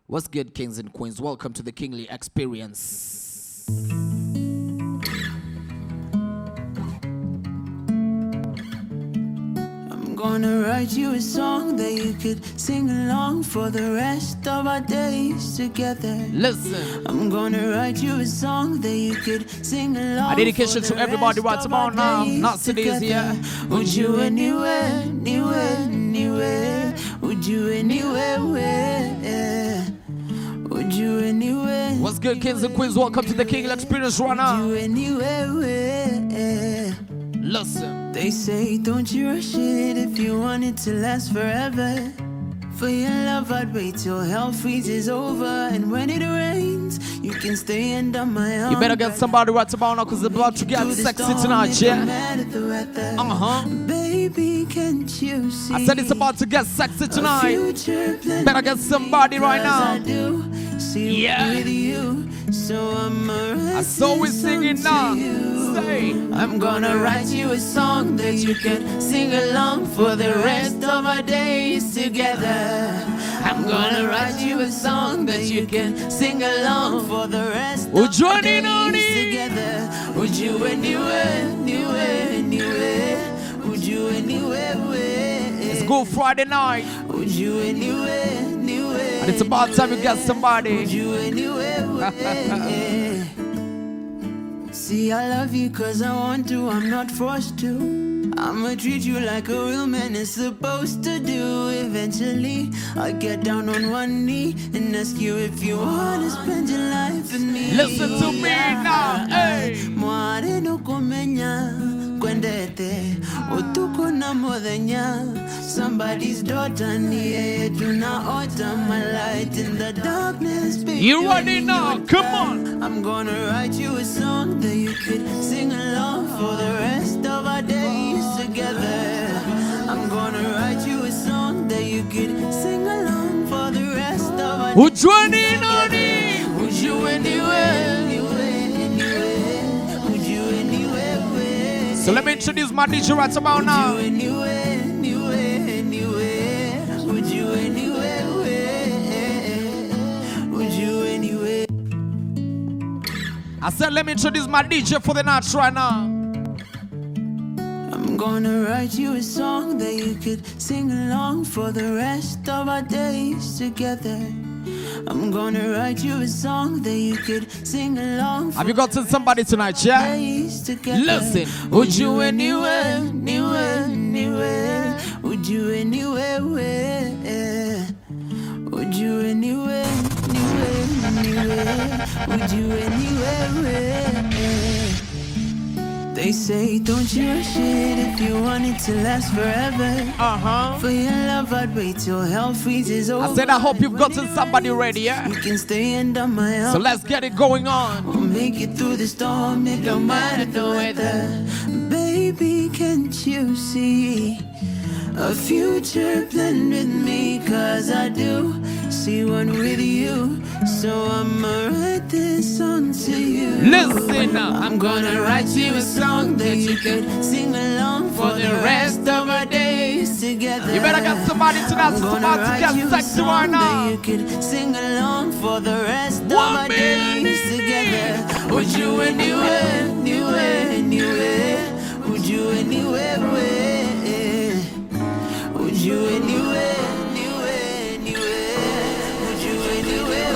What's good, kings and queens? Welcome to the Kingly Experience. I'm gonna write you a song that you could sing along for the rest of our days together. Listen. I'm gonna write you a song that you could sing along. A dedication to everybody right about now. Not today's here. Would you anywhere, anywhere, anywhere? Would you anywhere, where? Would you anywhere? What's good, kings and queens? Welcome to the Kingly Experience right now. Would you anywhere, where? Listen. They say don't you rush it if you want it to last forever. For your love I'd wait till hell freezes over. And when it rains, you can stay under my arm. You better get somebody right about now, cause they're about to get sexy tonight, yeah? Baby, can't you see? I said it's about to get sexy tonight. Better get somebody right now. Yeah. With you, so I saw we singing now. Say. I'm gonna write you a song that you can sing along for the rest of our days together. I'm gonna write you a song that you can sing along for the rest of our days together. Would you anywhere, anywhere, anywhere? Would you anywhere, where? Let's go Friday night. Would you anywhere, anywhere? And it's about time you get somebody. Would you anywhere, where? See, I love you cause I want to, I'm not forced to. I'ma treat you like a real man is supposed to do. Eventually, I'll get down on one knee and ask you if you wanna spend your life with me. Listen to me now, hey! Somebody's daughter, do not alter my light in the darkness. You ready now? Come on! I'm gonna write you a song that you could sing along for the rest of our days together. I'm gonna write you a song that you could sing along for the rest of our days. Would you anywhere? Would you anywhere? Would you anywhere? So let me introduce my DJ right about now. Would you anywhere? Would you anywhere? Would you anywhere? I said let me introduce my DJ for the night right now. I'm gonna write you a song that you could sing along for the rest of our days together. I'm gonna write you a song that you could sing along for. Have you gotten somebody tonight, yeah? days together. Listen. Would you anywhere, anywhere, anywhere? Would you anywhere, where? Would you anywhere, anywhere, anywhere? Would you anywhere, where? They say don't you rush it if you want it to last forever. For your love I'd wait till hell freezes over. I said I hope you've gotten somebody ready, yeah? You can stay under my arm. So let's get it going on. We'll make it through the storm, it don't matter the weather. Baby, can't you see a future planned with me? Cause I do see one with you. So I'ma write this song to you. Listen now. I'm gonna write you a song that you can sing along for the rest of our days together. You better get somebody tonight that's about to get sexy right now. You could sing along for the rest of our days together. Would you anywhere, anywhere, anywhere? Would you anywhere, where? Would you anywhere, anywhere, anywhere? Would you anywhere,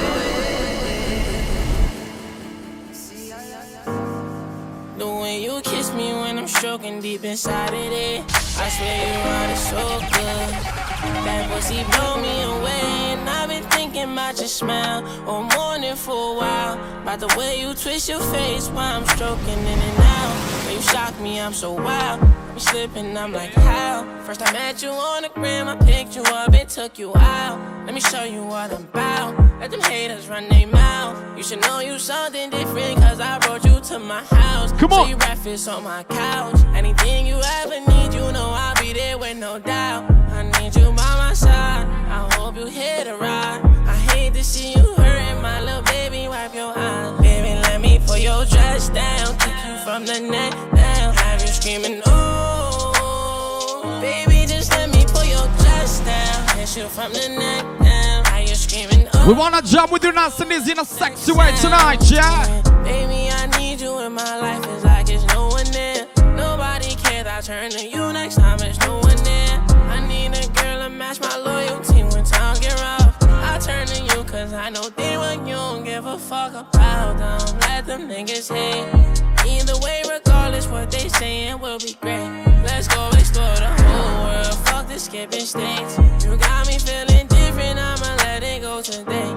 where? The way you kiss me when I'm stroking deep inside of it, I swear you ride it so good. That pussy blow me away, and I've been thinking about your smile all morning for a while. About the way you twist your face while I'm stroking in and out. When you shock me, I'm so wild. You slipping, I'm like, how? First I met you on the gram, I picked you up and took you out. Let me show you what I'm about. Let them haters run their mouth. You should know you something different, cause I brought you to my house. Come on. So you breakfast on my couch. Anything you ever need, you know I'll be there with no doubt. I need you by my side, I hope you hit a ride. I hate to see you hurting, my little baby, wipe your eyes. Baby, let me pull your dress down, kick you from the neck down, have you screaming, ooh. Baby, just let me pull your dress down, kiss you from the neck down, have you screaming, ooh. We wanna jump with you now, in a sexy way tonight, yeah? Baby, I need you in my life, it's like it's no one there. Nobody cares, I turn to you next time, it's no one there. I need a girl to match my loyalty when times get rough. I turn to you cause I know they want you, don't give a fuck about them. Let them niggas hate. Either way, regardless what they saying will be great. Let's go explore the whole world, fuck the skipping states. You got me feeling different, I'ma let it go today.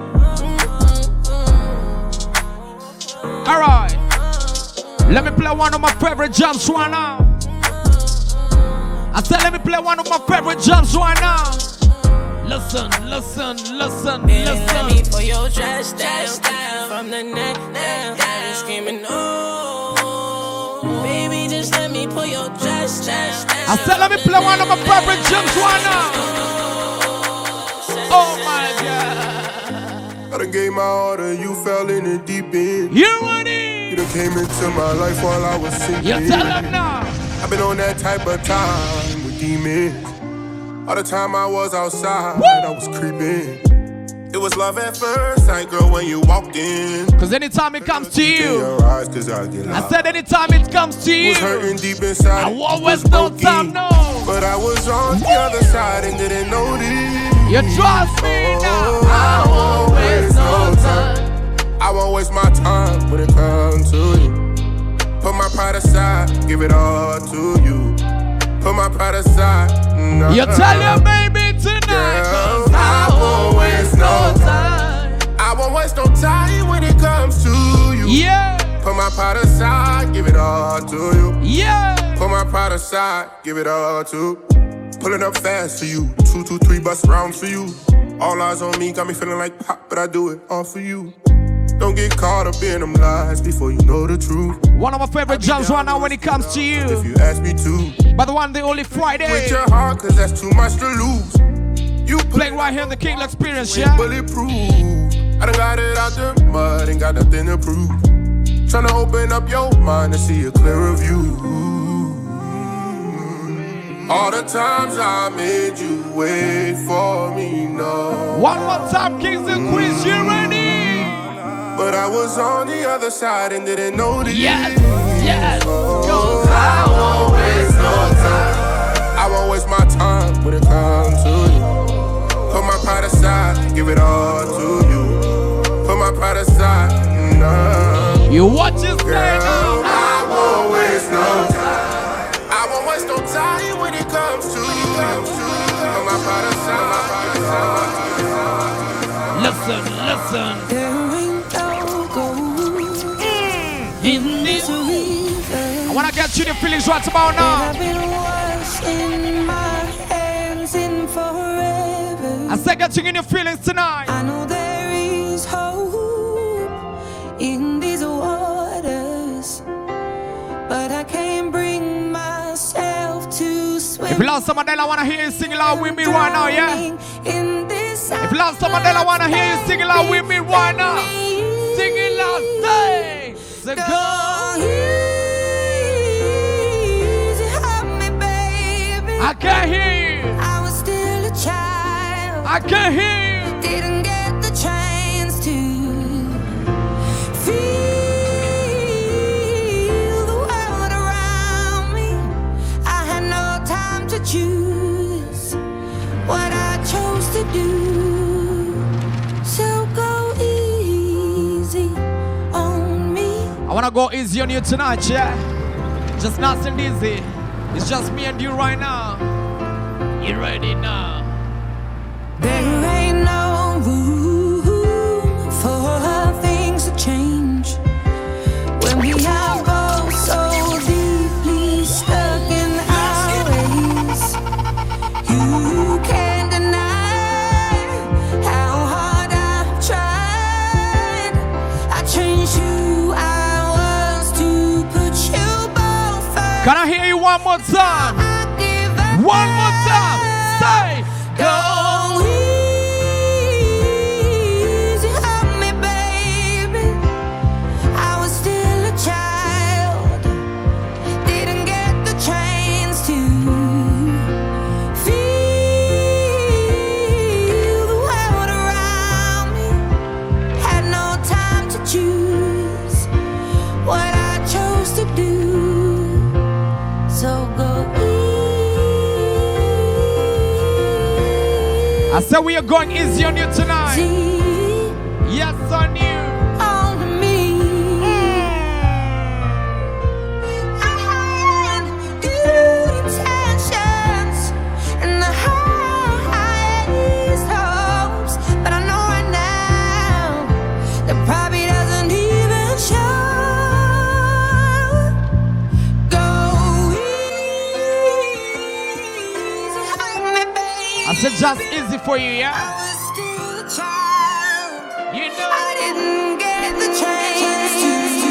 Alright, let me play one of my favorite jumps right now. I said let me play one of my favorite jumps right now. Listen, listen, listen, Baby, listen. let me pull your dress down, from the neck down, you screaming oh. Baby, just let me pull your dress down. I said let me play one of my favorite jumps right now. Oh my God. I done gave my all to you, fell in the deep end. You ready? You done came into my life while I was sinking. You tell them now. I've been on that type of time with demons. All the time I was outside, I was creeping. It was love at first sight, girl, when you walked in. Cause anytime it comes to you, Your eyes, 'cause I get lost. I said anytime it comes to you, was hurting deep inside. I always no time, no. But I was on the other side and didn't notice. You trust me now. I won't waste no time. I won't waste my time when it comes to you. Put my pride aside, give it all to you. Put my pride aside. Nah. You tell your baby tonight, Girl, cause I won't waste no time. I won't waste no time when it comes to you. Yeah, Put my pride aside, give it all to you. yeah. Put my pride aside, give it all to. Pulling up fast for you, 2, 2, 3 bus rounds for you. All eyes on me, got me feeling like pop, but I do it all for you. Don't get caught up in them lies before you know the truth. One of my favorite jumps right now when it comes to If you. you ask me to, But the one, the only Friday. with your heart, 'cause that's too much to lose. You Playing right here in the King Experience, ain't yeah? bulletproof. I done got it out the mud, ain't got nothing to prove. Tryna open up your mind and see a clearer view. All the times I made you wait for me, no. One more time, Kings and Queens, you ready? But I was on the other side and didn't notice. Yes, yes. Cause I won't waste no time. I won't waste my time when it comes to you. Put my pride aside, give it all to you. Put my pride aside, nah. You what you say Girl, now? I won't waste no time. I won't waste no time when it comes to you. Put my pride aside, my pride aside. Listen, listen. There ain't no gold in this river. I wanna get you the feelings right about now. I've been washing my hands in forever. I said get you in your feelings tonight. I know there is hope in these waters, but I can't bring myself to swim. If you love somebody, I wanna hear you sing along with me right now, yeah? In this If you love somebody, I wanna hear you sing along with me right now. Sing it loud, say, so go. easy, help me, baby. I can't hear you. I was still a child. I can't hear you. Didn't get the chance to feel the world around me. I had no time to choose what I chose to do. So go easy on me. I wanna go easy on you tonight, yeah? Just nice and easy. It's just me and you right now. You ready now? There ain't no room for things to change when we are both so deeply stuck in our ways. You can't deny how hard I've tried. I changed who I was to put you both first. Can I hear you one more time? I give up. One more time. Say, Go easy on me, baby. I was still a child, didn't get the chance to feel the world around me. I said we are going easy on you tonight. Yes, on you. On me. I had good intentions and the highest hopes, but I know right now that probably doesn't even show. Go easy on me, baby. I said just easy for you, yeah? I was still a child. You know. I didn't get the chance to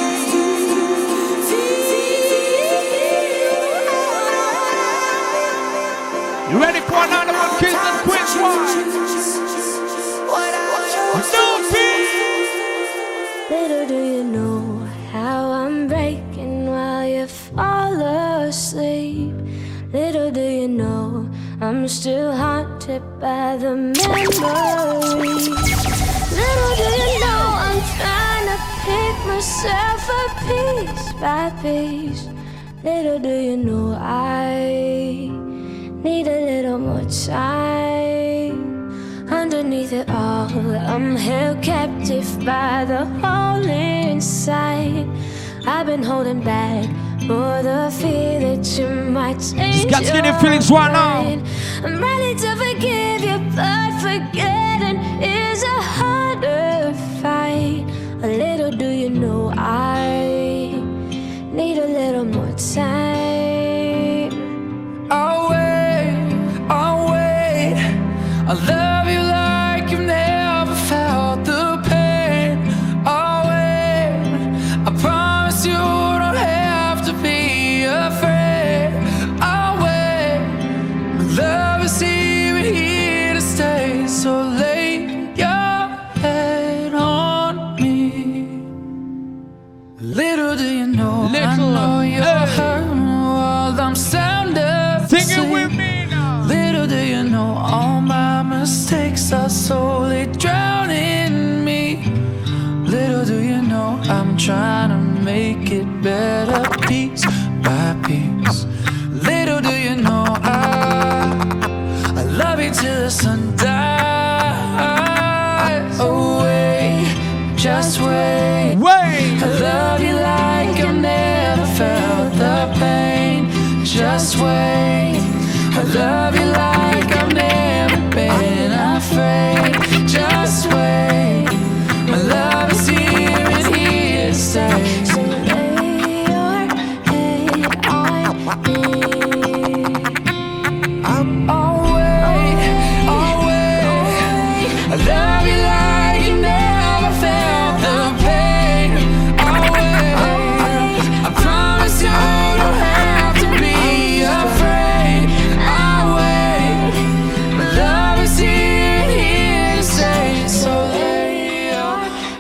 You ready for another one, kids and queens? what I No fear. Little do you know how I'm breaking while you fall asleep. Little do you know I'm still haunted by the memories. Little do you know I'm trying to pick myself up piece by piece. Little do you know I need a little more time. Underneath it all, I'm held captive by the hole inside. I've been holding back for the fear that you might change. Just got to get your feelings right now. I'm ready to forgive you, but forgetting is a harder fight. A little do you know I need a little more time. I'll wait. I love you like you've never felt the pain. I'll wait. I promise you don't have to be afraid. I'll wait. My love is here to stay. So lay your head on me. Little do you know, I know you're hurting while I'm sound asleep. Sing it with me now. Little do you know, all my mistakes are slowly drowning me. Little do you know, I'm trying to make it better piece by piece. Little do you know, I love you till the sun dies. Oh wait, just wait. Wait. I love you like I've never felt the pain. Just wait. I love you like I've never been afraid. Just wait. My love is here and here to stay. So lay your head on me. I'll wait. I love you like you never felt the pain. I'll wait. I promise you don't have to be afraid. I'll wait. My love is here to stay. So lay your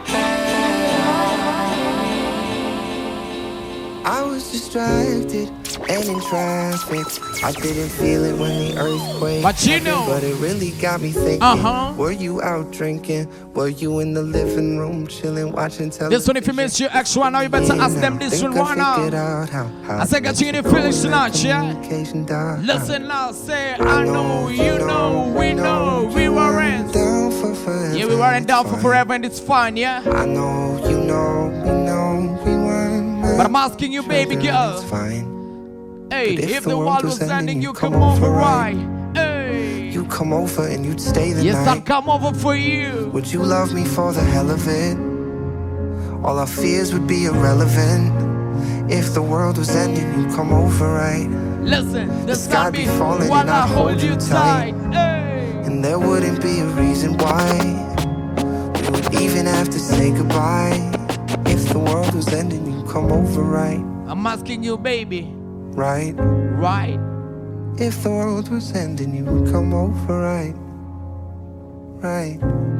head. I was distracted and in traffic. I didn't feel it when the earthquake But you happened, know. but it really got me thinking. Were you out drinking? Were you in the living room chilling, watching television? This one, if you miss your ex one now, you better ask them this one right now. I said, get you in the feelings tonight, yeah? Listen now, say, I know, you know, we know, we weren't. Yeah, we weren't down for forever and it's fine, yeah? I know, you know, we know, we weren't. But I'm asking you, baby girl. It's fine. Hey, if the world was ending, you come over, right? Hey. You come over and you'd stay the yes, night. I'll come over for you. Would you love me for the hell of it? All our fears would be irrelevant. If the world was ending, you'd come over, right? Listen, the sky be falling while and I I'd hold you tight. Hey. And there wouldn't be a reason why we would even have to say goodbye. If the world was ending, you'd come over, right? I'm asking you, baby. Right? Right. If the world was ending, you would come over, right? Right.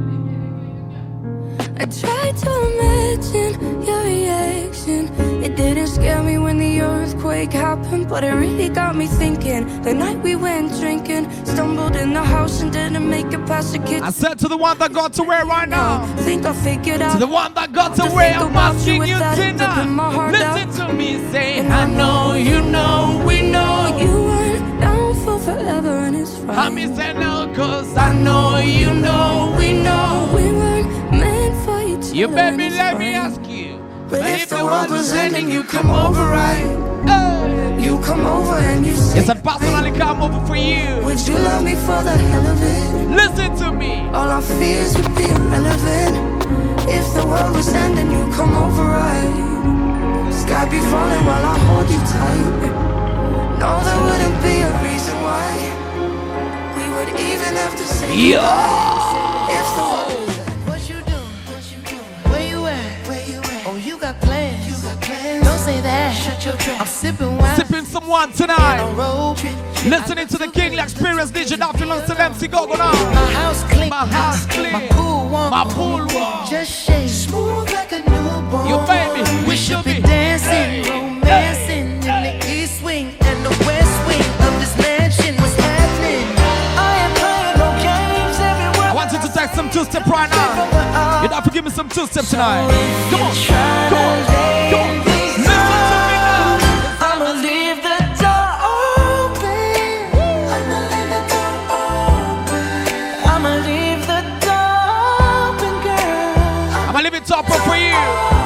I tried to imagine your reaction. It didn't scare me when the earthquake happened, but it really got me thinking. The night we went drinking, stumbled in the house and didn't make it past the kitchen. I said to the one that got to where right now. Think I figured out. To the one that got to where I'm asking you tonight. Listen to me say, I know, you know, we know. You weren't down for forever and it's right. I miss it now, cause I know you know we know we weren't meant for each other. You baby, and it's let me fine. ask you. But if the world was ending, you come over right. Hey. You come over and you say, Yes, I personally come over for you. would you love me for the hell of it? Listen to me. All our fears would be irrelevant. If the world was ending, you come over right. Sky be falling while I hold you tight. No, there wouldn't be a reason why we would even have to say Yeah. if the world. What you doing? What you doing? Where you at? Where you at? Oh, you got plans. You got plans. Don't say that. Shut your trap. I'm sipping wine. Sipping some wine tonight. On road. Listening to the King Experience. DJ Dolphin belongs to MC Gogo now. My house clean. My house clean. My pool warm. My pool warm. Just shake. Smooth like a newborn. You baby, we should be dancing, romancing in the east wing and the west wing of this mansion. What's happening? I am playing no games everywhere. I want you to take some two-step right now. You have to give me some two-step tonight. Come on, come on, come on. Listen to me now. I'ma leave the door open. I'ma leave the door open. I'ma leave the door open, girl. I'm gonna leave it open for you.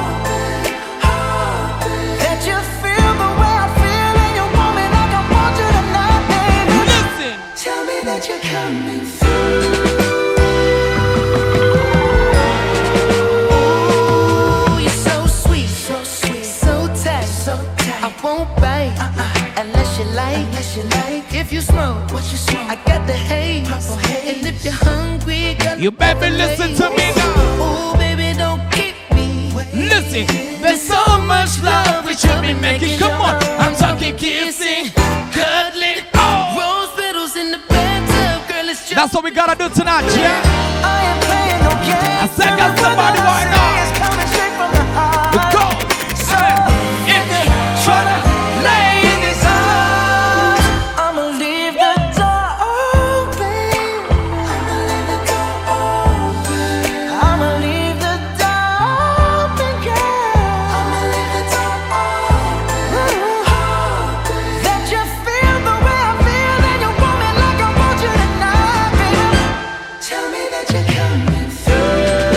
That you feel the way I feel and you want me like I want you tonight, baby. Listen. Tell me that you're coming through. Ooh, you're so sweet, so tight, I won't bite unless you like. If you smoke, what you smoke? I got the haze. And if you're hungry, girl, You better listen to me now. ooh, baby, don't keep me. Listen. There's so much love we should be making. Come on. I'm talking kissing, cuddling. Oh. Rose petals in the bathtub, girl, it's just. That's what we gotta do tonight, yeah? I am playing no games. I said got somebody right now. It's coming straight from the heart. We go. If you try to lay in this heart, I'ma leave the door open. I'ma leave the door open, girl. That you feel the way I feel and you want me like I want you tonight, baby. Tell me that you're coming through.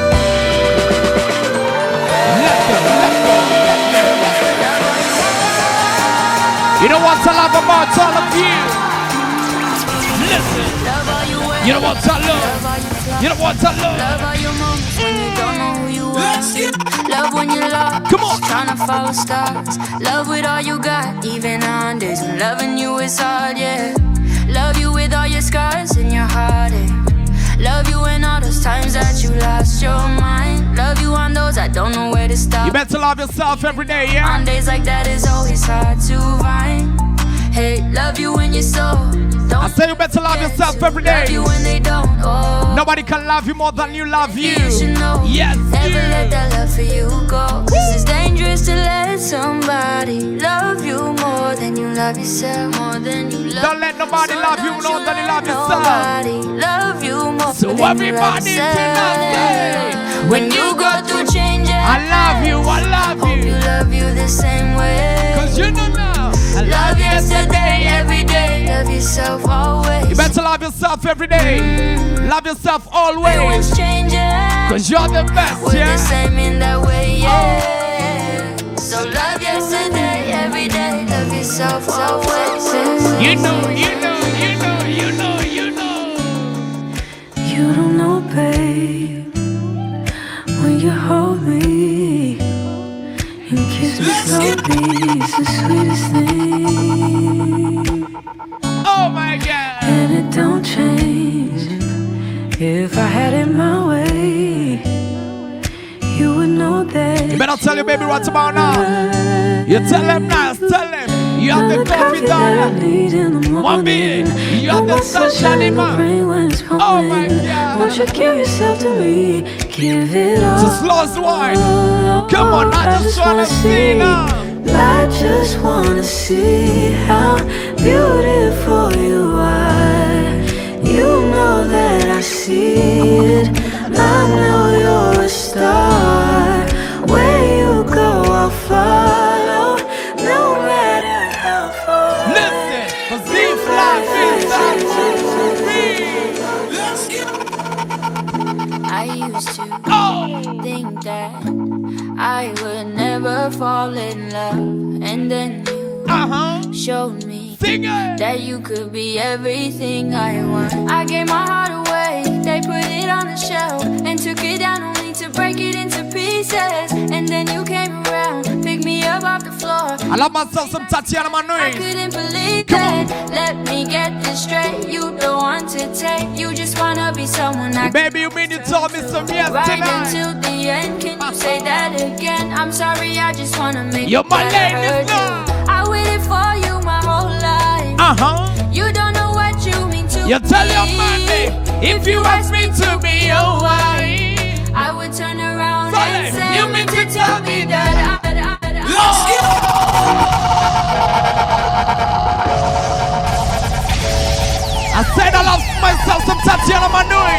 you know what I love about all of you? Listen. You know what I love? You know what I love? Love all your moments when you don't know who you are. Love when you're lost, Come on. trying to follow stars. Love with all you got, even on days when loving you is hard, yeah. Love you with all your scars and your heartache. Love you in all those times that you lost your mind. Love you on those I don't know where to stop. You better love yourself every day, yeah? On days like that it's always hard to find. Hey, love you when you're so. I say you better love yourself every Love you day. when they don't. Oh. Nobody can love you more than you love you. You should know. Yes, Never let you. that love for you go. 'Cause it's dangerous to let somebody love you more than you love yourself. More than you love. Don't let nobody love you more than you love yourself. Nobody love you more So than you love everybody yourself. tonight, When you go through changes, I love you, I love hope you you. love you the same way. Cause you know now, I Love yesterday, every day. Love yourself always. You better love yourself every day. Love yourself always. Everyone's changing. Cause you're the best, We're the yeah? same in that way, yeah. So love yesterday, every day. Love yourself always. You know, you know, you know, you know, you know. You don't know, babe, when you hold me and kiss me slowly, it's the sweetest thing. Oh my God. And it don't change. If I had it my way, you would know that. You better tell your baby right about now. You tell them now, tell them. You have the coffee down. One being, you have the sunshine in mind. Oh my God. Won't you give yourself to me? Give it all. It's a slow wine. Come on, I just wanna see now. I just wanna see how beautiful you are. You know that I see it. I know you're a star. Where you go, I'll follow, no matter how far. Listen, cause these life I used to think that I would never fall in love, and then you showed me that you could be everything I want. I gave my heart away, they put it on the shelf and took it down only to break it into pieces. And then you came around, picked me up off the floor. I love myself some Tatiana Manoy. I couldn't believe it. Let me get this straight. You don't want to take. You just wanna be someone I Baby, you mean you told me some yes right tonight. until the end. Can you say that again? I'm sorry, I just wanna make You're it my better. lady, I waited for you my whole life. You don't know what you mean to you me. tell your money if you ask me to be your wife, I would turn around Solid. and say, You mean to tell me that I said I love myself some Tatiana Manoy.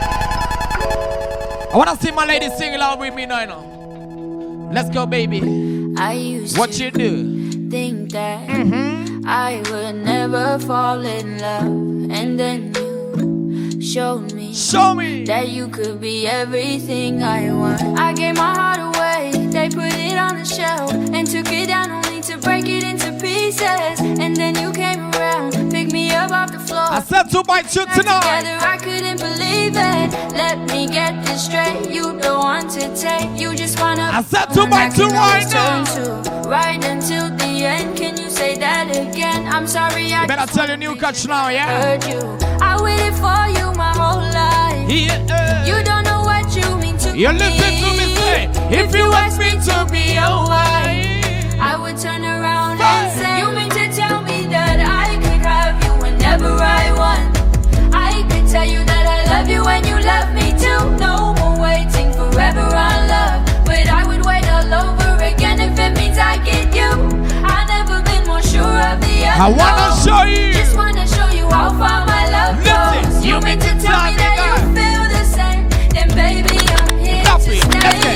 I wanna see my lady sing along with me now. Let's go, baby. I used What to you do? think that I would never fall in love, and then you showed me that you could be everything I want. I gave my heart away, they put it on the shelf and took it down only to break it into pieces. And then you came around, picked me up off the floor. I said 2 by 2 tonight. Together, I couldn't believe it. Let me get this straight. You don't want to take. You just wanna. I said 2 by 2 right now. Right until the end. Can you say that again? I'm sorry. I better tell your new catch now, yeah. Heard you. I waited for you my whole life. Yeah. You don't know what you mean to me. You listen to me say, if you ask me to be your wife, I would turn around and say, you mean to tell me that I could have you whenever I want? I could tell you that I love you and you love me too. No more waiting forever on love, but I would wait all over again if it means I get you. I've never been more sure of the unknown. I wanna show you. Just wanna show you how far my love goes. You mean to tell me that you feel the same? Then baby, I'm here to stay.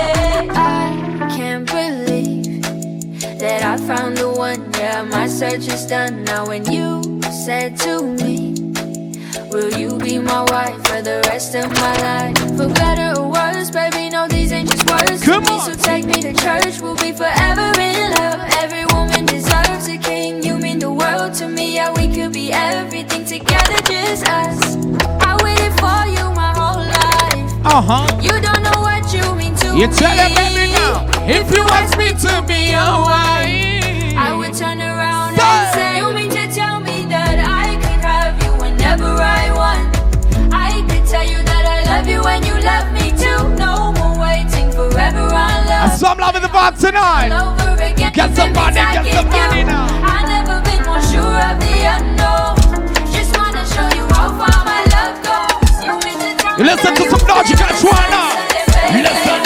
I can't believe that I found the one. Yeah, my search is done now. When you said to me, will you be my wife for the rest of my life? For better or worse, baby, no, these ain't just words to me. So take me to church, we'll be forever in love. Every woman deserves a king. You mean the world to me. Yeah, we could be everything together, just us. I waited for you my whole life. You don't know what you mean to me. You tell her, baby, now, if you ask me to be your wife, I would turn around and say, you mean to tell me that I could have you whenever I want? I could tell you that I love you and you love me too. No more waiting forever on love. Some love in the vibe tonight. Get some money, get some money now. I've never been more sure of the unknown. Just wanna show you how far my love goes. You mean to tell me listen to some logical one now. Listen.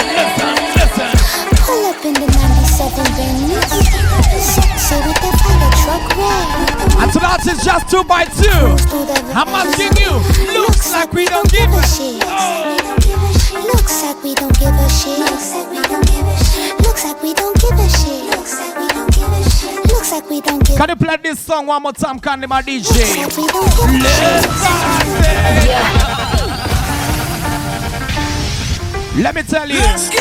Pull up in the 97 Bentley, sexy with the fire truck red. And tonight is just 2 by 2. I'm asking you, looks like we don't give a shit. Looks like we don't give a shit. Looks like we don't give a shit. Looks like we don't give a shit. Looks like we don't give a shit. Looks like we don't give a shit. Can you play this song one more time, Candy, my DJ? Looks like we don't give a shit. Let me tell you,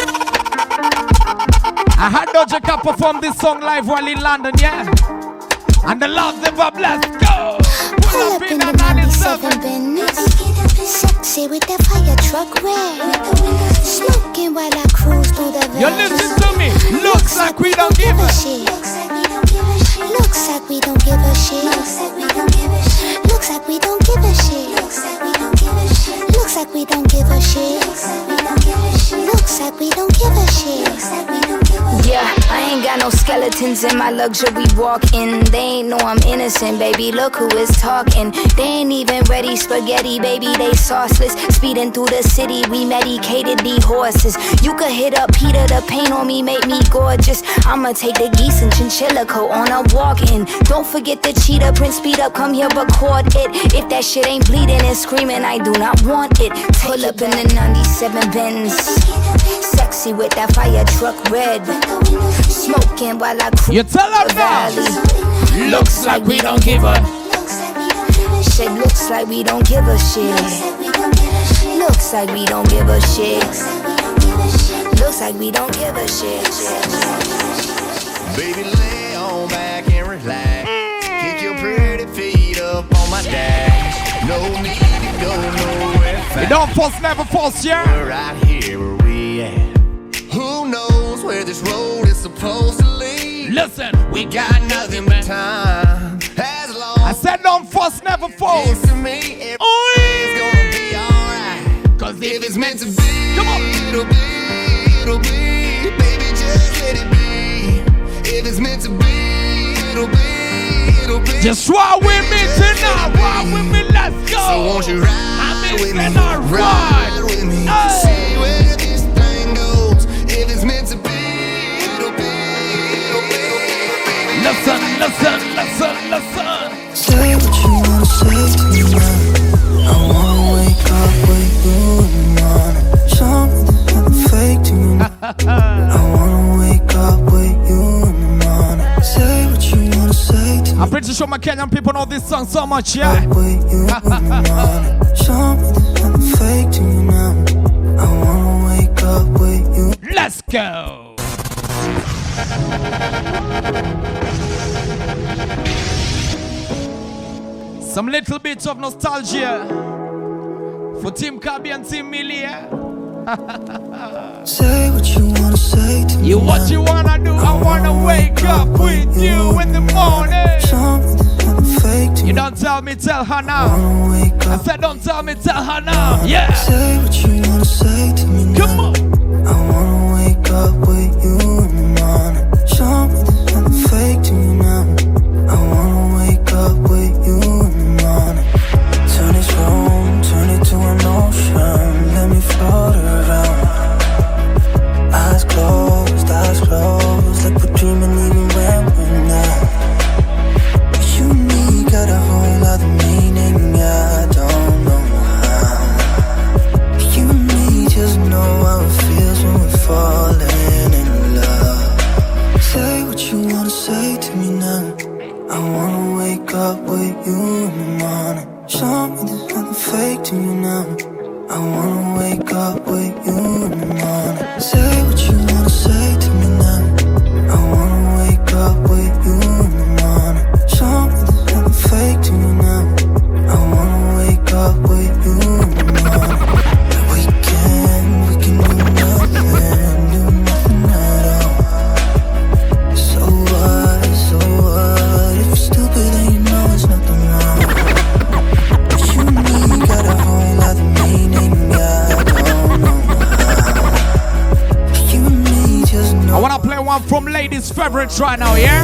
I had Doja Cat perform this song live while in London, yeah? And the love never blessed. Go! Pull up in the 97 Bentley, sexy with the fire truck red. Smoking while I cruise through the valley. You listen to me, looks like we don't give a shit. Looks like we don't give a shit. Looks like we don't give a shit. Looks like we don't give a shit. Looks like we don't give a shit. Looks like we don't give a shit. Looks like we don't give a shit. Looks like we don't give a shit. Looks like we don't give a shit. Looks like we don't give a shit. Yeah, I ain't got no skeletons in my luxury walk-in. They ain't know I'm innocent, baby, look who is talking. They ain't even ready spaghetti, baby, they sauceless. Speeding through the city, we medicated the horses. You could hit up Peter, the paint on me make me gorgeous. I'ma take the geese and chinchilla coat on a walk-in. Don't forget the cheetah print, speed up, come here, record it. If that shit ain't bleeding and screaming, I do not want it. Pull up in the 97 Benz, sexy with that fire truck red. Smoking while I cruise you tell her the valley. Looks like we don't give a. Shit looks like we don't give a shit. Looks like we don't give a shit. Looks like we don't give a shit. Baby, lay on back and relax. Kick your pretty feet up on my dash. No need to go nowhere fast. You don't fuss, never fuss, yeah? We're right here where we at. Who knows where this road is supposed to lead? Listen, we got nothing but time. As long I said don't fuss, never fuss. to me, everything's gonna be alright. Cause if it's meant to be, come on, it'll be, it'll be. Baby, just let it be. If it's meant to be, it'll be, it'll be. Just ride with me tonight, ride with me, let's go. So won't you ride with me, ride with me. See where this thing goes. If it's meant to be, it'll be, it'll be, it'll be. Listen, listen, listen, listen. Say what you wanna say to me now. I wanna wake up with you in the morning. Show me there's nothing fake to you now. I wanna wake up with you in the morning. Say what you wanna say to me. I'm pretty sure my Kenyan people know this song so much, yeah? With you in the morning. Show me there's nothing fake to you now. I wanna wake up with you. Let's go. Some little bit of nostalgia for Team Kabi and Team Millie. Say what you wanna say to me. You what you wanna do? I wanna wake up with you in the morning. Show me there's nothing fake to you don't tell me, tell her now. I said don't tell me, tell her now. Yeah. Say what you wanna say to me now. Come on. I wanna wake up with you in the morning. Show me there's nothing fake to you now. I wanna wake up with you in the morning. Turn this room, turn it to an ocean. Let me float around. Eyes closed, like we're dreaming even when we're not. You and me got a whole other meaning, I don't know how. You and me just know how it feels when we're falling in love. Say what you wanna say to me now. I wanna wake up with you in the morning. Show me there's nothing fake to you now. I wanna wake up with you in the morning. Say what you wanna say to me now. I wanna wake up with you in the morning. Show me there's nothing fake to you now. I wanna wake up with you in the morning. We can do nothing at all. So what, if you're stupid then you know it's nothing wrong. But you and me got a whole other meaning, I don't know how. You and me just know. I wanna play one from Ladies' Favorites right now, yeah?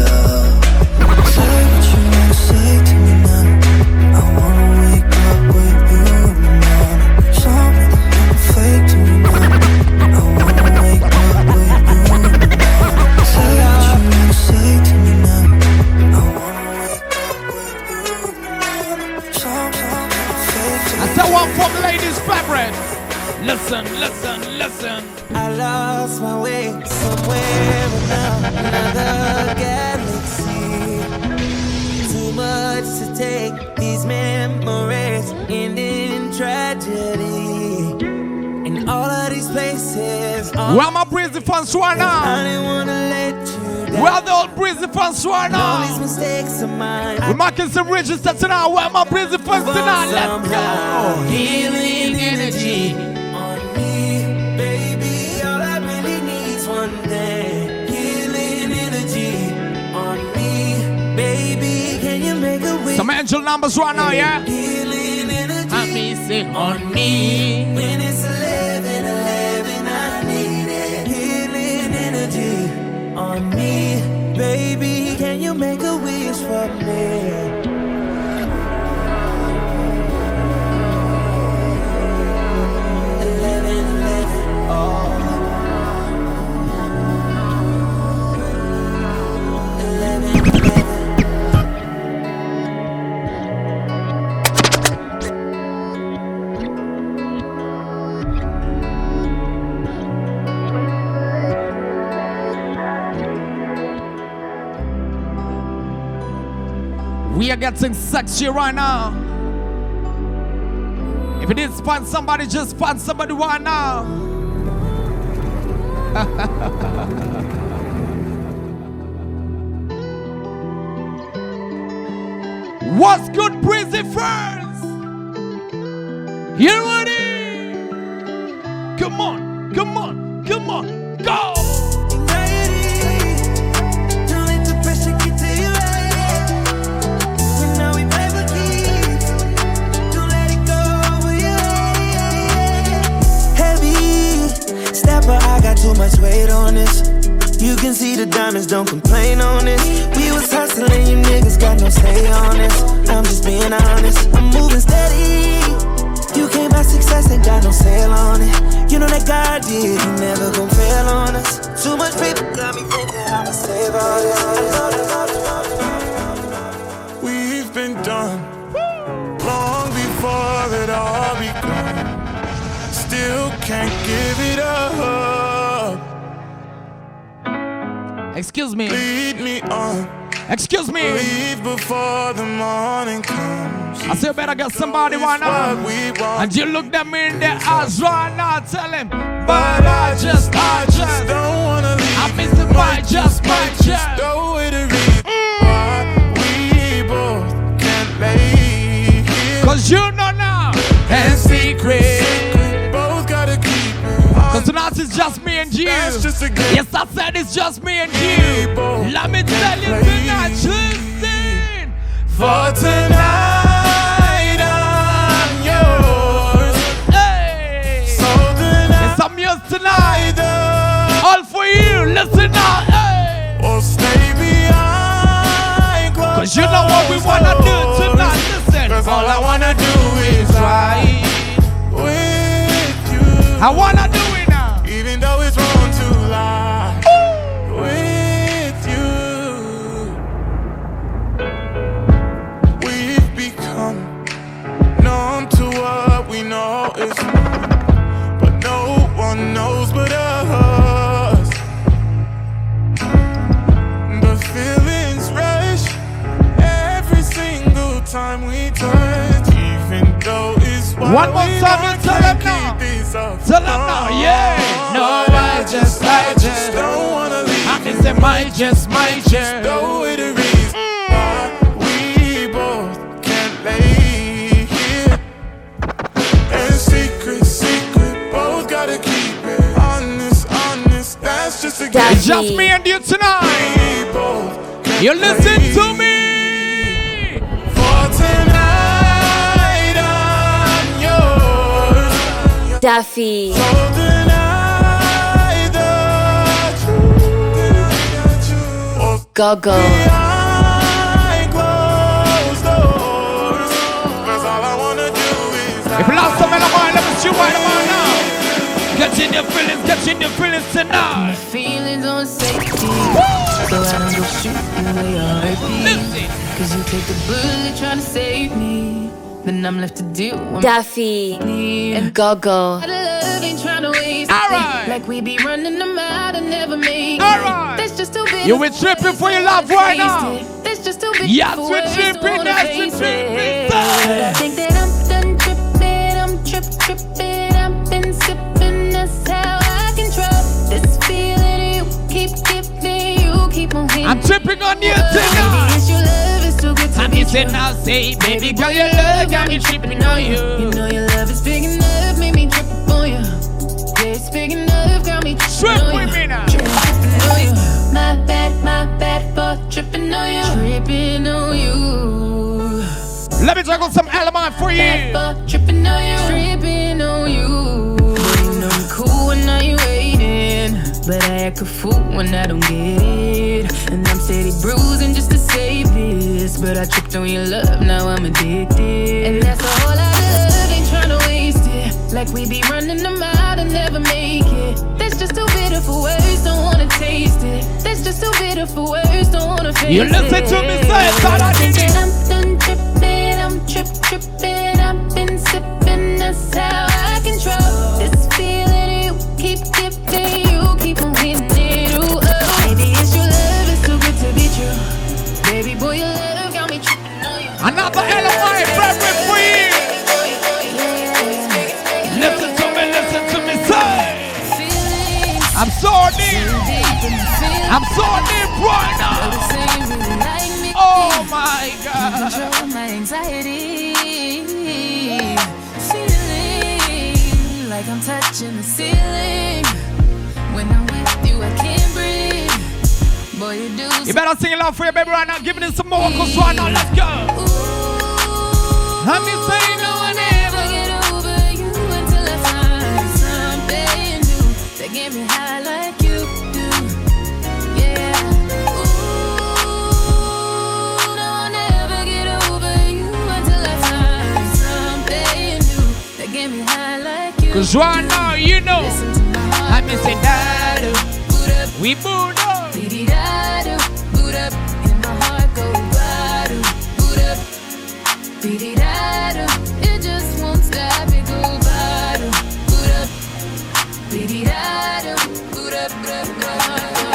Say what you wanna say to me now. I wanna wake up with you in the morning. Show me there's nothing fake to me now. I wanna wake up with you in the morning. Say what you wanna say to me now. I wanna wake up with you in the morning. Show me there's nothing fake to me. I said one from Ladies' Favorites. Listen, listen, listen. I lost my way somewhere in another galaxy. Too much to take, these memories end in tragedy. In all of these places, where are my Breezy fans right now? I didn't wanna let you down. Where are the old Breezy fans right now? All these mistakes of mine. We're marking some ridges tonight. Where are my Breezy fans tonight? Let's go. Healing energy on me, baby. All I really need's one thing. Healing energy on me, baby. Can you make a wish? Some angel numbers right now, yeah? Healing energy I miss it on me. when it's 11:11, I need it. Healing energy on me, baby. Can you make a wish for me? We are getting sexy right now. If you didn't spot somebody, just spot somebody right now. What's good, Breezy first? You ready? Come on, come on, come on, go! I got too much weight on this. You can see the diamonds, don't complain on this. We was hustling, you niggas got no say on this. I'm just being honest, I'm moving steady. You came by success, ain't got no sale on it. You know that God did, he never gon' fail on us. Too much paper got me thinking I'ma save all this. We've been done long before it all begun. Still can't give it up. Excuse me. Lead me on. Excuse me. Leave before the morning comes. I say you better get somebody right now. And you look them in the eyes right now. Tell him, but I just don't wanna leave. I miss the might just. No way to read why we both can't lay here. Cause you know now. And secret. Cause tonight it's just me and you. Yes, I said it's just me and you. Let me tell you tonight, listen. For tonight I'm yours. Hey. So tonight, yes, I'm yours tonight. All for you, listen now. Hey. Or stay behind closed. Cause you know what we wanna do tonight, listen. Cause all I wanna do is ride with you. I wanna do it now. Even though it's wrong to lie with you. We've become numb to what we know is wrong, but no one knows but us. The feelings rush every single time we touch, even though it's what one more time and tell them now. Tell them now, yeah. No, I just don't wanna leave. I can say my just. No way to reason why we both can't lay here. And secret, both gotta keep it honest. That's just a game. It's just me and you tonight. You listen to me. For tonight I'm yours. Duffy. So tonight the truth. Go-go. Behind closed doors. 'Cause all I wanna do is If you lost some in the mind, let me see why the man now. Get in your feelings tonight. Feelings on safety, so I don't go shooting where your heart beats. Cause you take the bullet trying to save me, then I'm left to deal with Duffy and Go-go. love ain't trying to waste Alright. it. Like we be running them out and never make Alright. it. That's just too big. You will tripping for your love right now. That's just too big. Yes, for we're words, tripping, don't wanna yes, we're face tripping. it. I think that I'm done tripping. I'm tripping. I've been sipping. That's how I control this feeling you keep giving. You keep on hitting. I'm tripping on you Baby, tonight. it's your love is too good to I'm be missing true. now, say, baby girl, your love got me tripping on You you. know your love is big enough, made me trip on you. Yeah, it's big enough, got me tripping Trip on with you. me now. Tripping on you. My bad for tripping on you. Tripping on you. Let me juggle some element for you. Bad for tripping on you. Tripping on you. Boy, you know I'm cool when I ain't waiting, but I act a fool when I don't get it. And I'm steady bruising just to save this, but I tripped on your love, now I'm addicted. And that's a whole lot of love, ain't tryna waste it. Like we be running them out and never make it. That's just too bitter for words, don't wanna taste it. That's just too bitter for words, don't wanna face it. You listen to me say it, thought I did it. I'm done tripping, I'm tripping. I've been sipping, that's how I control this feeling you keep giving. You keep on hitting it, ooh, oh. Baby, it's your love, it's too good to be true. Baby boy, your love got me tripping on you. Another element, favorite for you. deep. I'm so deep right now. Oh my God. Control my anxiety. Feeling like I'm touching the ceiling. When I'm with you, I can't breathe. Boy, you do. You better sing it loud for your baby right now. Give me some more vocals right now. Let's go. I'm saying no one ever get over you until I find something new that get me high like you do. Yeah. Ooh, no one ever get over you until I find something new that get me high like you. Cause right now, you know, I'm missing that. We boot up. Boot up. And my heart go bada. Boot up. It just won't stop. It go bada. Boot up. Boot up. My heart go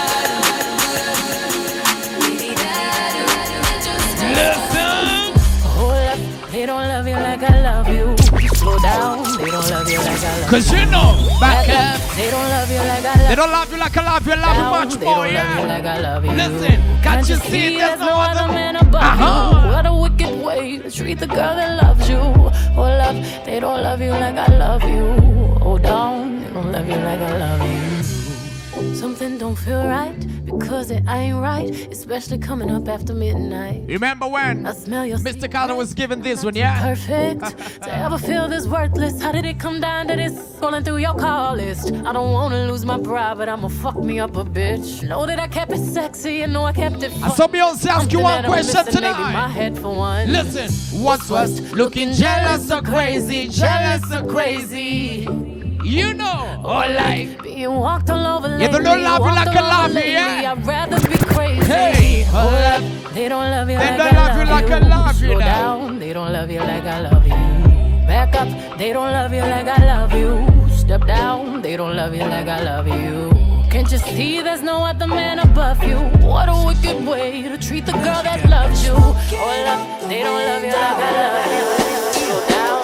bada. Hold up. They don't love you like I love you. Slow down. They don't love you like I love you. Cause you know, back up. They don't love you like I love you. They don't love you like I love you. Love you much more, yeah. Like I love you. Listen, can't you see there's no other man above you? What a wicked way to treat the girl that loves you. Oh, love, they don't love you like I love you. Oh, down, they don't love you like I love you. Something don't feel right because it ain't right, especially coming up after midnight. Remember when I smell your Mr. Carter was given this one, yeah? Perfect. To ever feel this worthless? How did it come down to this? Scrolling through your call list. I don't wanna lose my pride, but I'ma fuck me up a bitch. Know that I kept it sexy and know I kept it fun. I saw Beyonce ask you one question tonight. Maybe my head for one. Listen, what's worse? Looking jealous or crazy? Jealous or crazy? You know, or like being walked all over lately. You don't love you like I love you, yeah? I'd rather be crazy. Hey, hold up. They don't love you they like don't I love you like I love you. Slow now. down. They don't love you like I love you. Back up. They don't love you like I love you. Step down. They don't love you like I love you. Can't you see there's no other man above you? What a wicked way to treat the girl that loves you. Hold up. They don't love you like I love you. Slow down.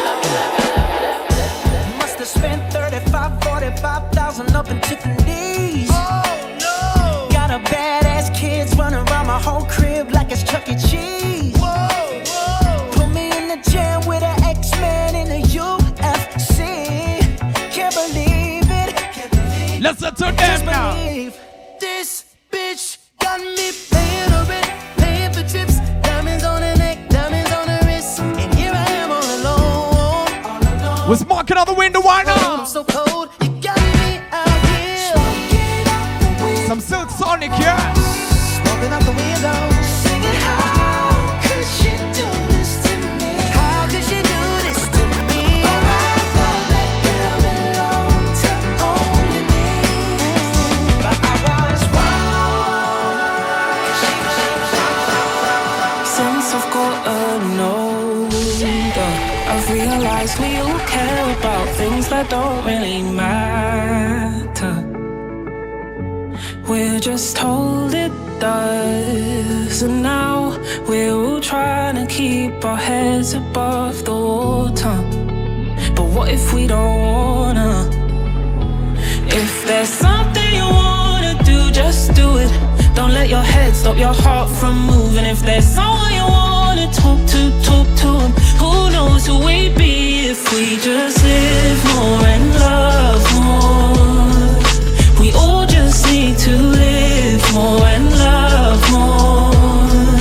Spent 35, 45,000 up in Tiffany's. Oh no! Got a badass kids running around my whole crib like it's Chuck E. Cheese. Whoa, whoa! Put me in the jam with an X-Men in the UFC. Can't believe it. Listen to them now. This bitch got me paying her rent, paying for trips, diamonds on her neck, diamonds on her wrist, and here I am all alone. Was marking out the window, why not? I'm so cold, you got me out here. Some Silk Sonic, yeah. Smoking out the window, singing, how could she do this to me? How could she do this to me? Oh, I thought that girl belonged to only me, but I was wrong. Since I've gotten older, I've realized we all care about things that don't really matter. We're just told it does, and now we're all trying to keep our heads above the water. But what if we don't wanna? If there's something you wanna do, just do it. Don't let your head stop your heart from moving. If there's someone you wanna talk to them. Who knows who we'd be if we just live more and love more. We all just need to live more and love more.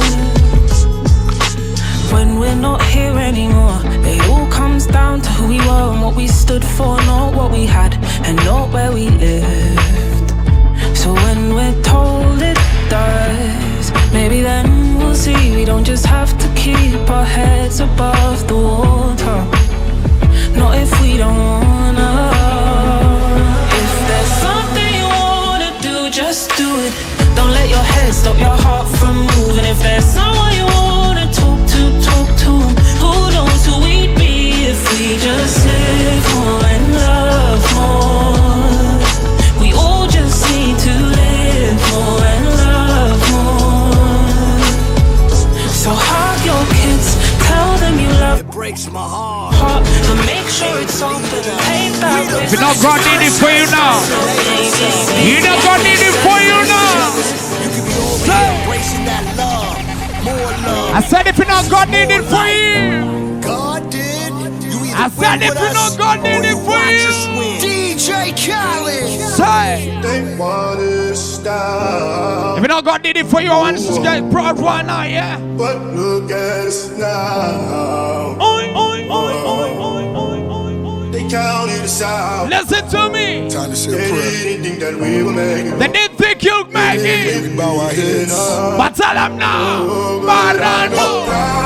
When we're not here anymore, it all comes down to who we were and what we stood for, not what we had and not where we lived. So when we're told it does, maybe then we'll see we don't just have to keep our heads above the water. Not if we don't wanna. If there's something you wanna do, just do it. Don't let your head stop your heart from moving. If there's someone you wanna talk to them. Who knows who we'd be if we just live more and love more. We all just need to live more and love more. So hug your kids, tell them you love. It breaks my heart. But make sure it's open. Paint that If you know God did it for you now, you know God did it for you now. I said if you know God did it for you. God did. I said if you know God did it for you. DJ Khaled. Say. They want to stop. If you know God did it for you, I want to get proud right now, yeah. But look at us now. They counted us out. Listen to me. Time to say a They prayer. didn't think that we would make it. They didn't think you'd make it. We bow our heads. But tell them now. Barano.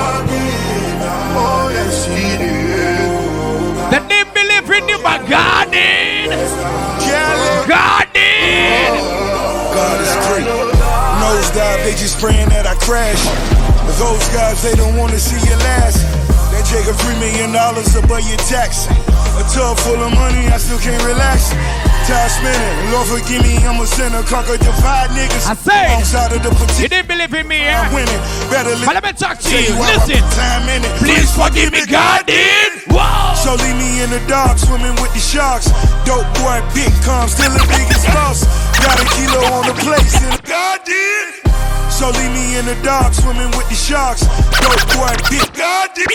Oh, yes, he did. They didn't believe in you, but God did. God did. God is great. Nosedive, they just praying that I crash. Those guys, they don't want to see you last. They take a $3 million above your tax. A tub full of money, I still can't relax. Time spinning, Lord forgive me, I'm a sinner. Conquer divide niggas. I say, alongside of the you didn't believe in me, yeah? I'm winning. Better But let me talk to you. Listen, Listen. Please forgive me, God did. Wow. So leave me in the dark, swimming with the sharks. Dope boy, big calm, still the biggest boss. Got a kilo on the place, and God did. So leave me in the dark, swimming with the sharks. Dope boy, big God did.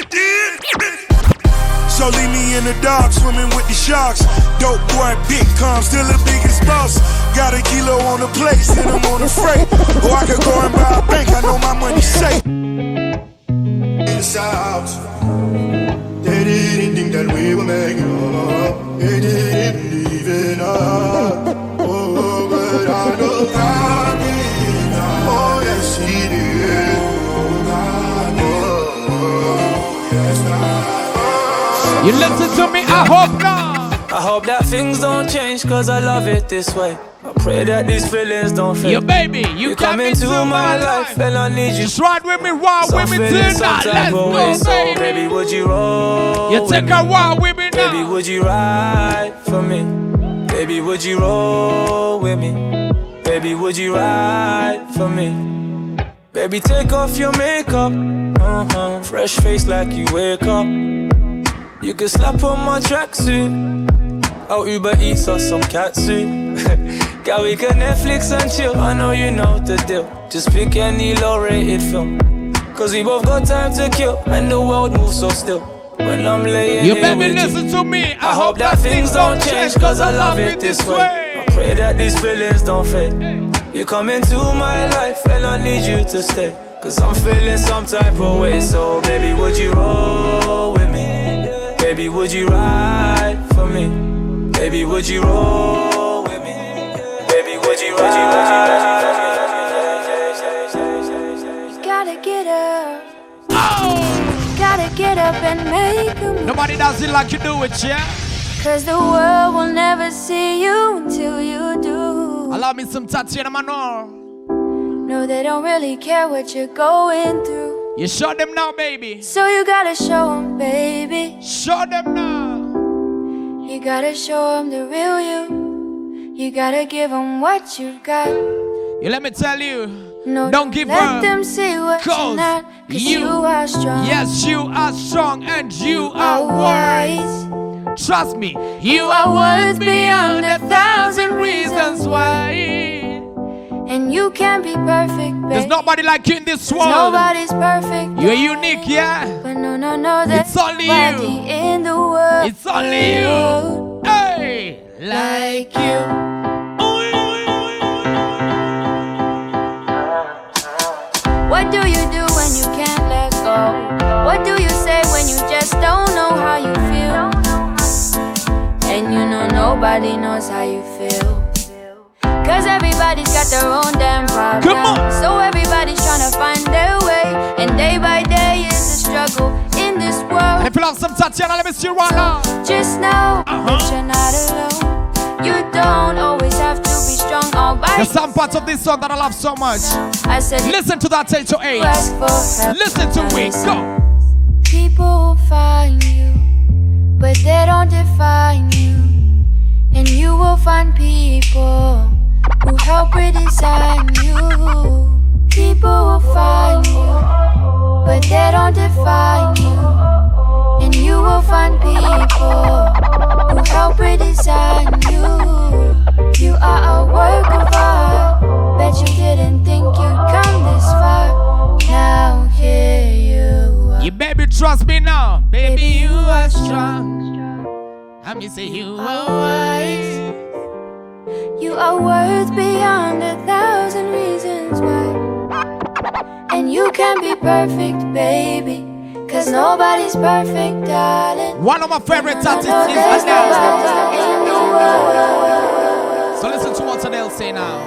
So leave me in the dark, swimming with the sharks. Dope boy, big calm, still the biggest boss. Got a kilo on the place, and I'm on the freight. Or I could go and buy a bank, I know my money's safe. Us out. They didn't think that we would make it. They didn't believe in us. Oh, but I know God did. Oh, yes, he did. Oh, yes, God. You listen to me, I hope not. I hope that things don't change, cause I love it this way. I pray that these feelings don't fade. Yo, baby, you come into my life, and I need you. Just ride with me, walk with me tonight. Let's go, so, baby. Baby, would you roll? You take a walk with me now. Baby, would you ride for me? Baby, would you roll with me? Baby, would you ride for me? Baby, take off your makeup. Fresh face like you wake up. You can slap on my tracksuit. I'll Uber Eats or some catsuit. Girl, we can Netflix and chill. I know you know the deal. Just pick any low-rated film. Cause we both got time to kill. And the world moves so still. When I'm laying you here baby, with listen you, to me. I hope that things don't change, cause I love it this way. I pray that these feelings don't fade. You come into my life and I need you to stay. Cause I'm feeling some type of way. So baby, would you roll with me? Baby, would you ride for me? Baby, would you roll with me? Baby, would you ride? You gotta get up. You gotta get up and make a move. Nobody does it like you do it, yeah? Cause the world will never see you until you do. Allow me some Tatiana Manor. No, they don't really care what you're going through. You show them now, baby. So you gotta show them, baby. Show them now. You gotta show them the real you. You gotta give them what you got. You let me tell you. No, don't give let up. them see what you're not. Cause you are strong. Yes, you are strong and you are wise. Trust me, you are worth beyond 1,000 reasons why. And you can't be perfect, babe. There's nobody like you in this world. Nobody's perfect. You're unique, yeah. But no, that's it's only you. In the world. It's only you. Hey, like you. What do you do when you can't let go? What do you say when you just don't know how you feel? And you know nobody knows how you feel. Cause everybody's got their own damn problem. Come on. So everybody's trying to find their way. And day by day is a struggle in this world. And if you love some Tatiana, let me see you right now. Just know that you're not alone. You don't always have to be strong all by yourself. There's some parts of this song that I love so much. I said, listen to that 8 to 8. Listen to me, go. People will find you, but they don't define you. And you will find people who help redesign you. People will find you, but they don't define you. And you will find people who help redesign you. You are a work of art. Bet you didn't think you'd come this far. Now here you are. You baby trust me now. Baby you are strong. I'm you say you are wise. You are worth beyond 1,000 reasons why. And you can be perfect, baby. Cause nobody's perfect, darling. One of my favorite artists is Adele. So listen to what Adele say now.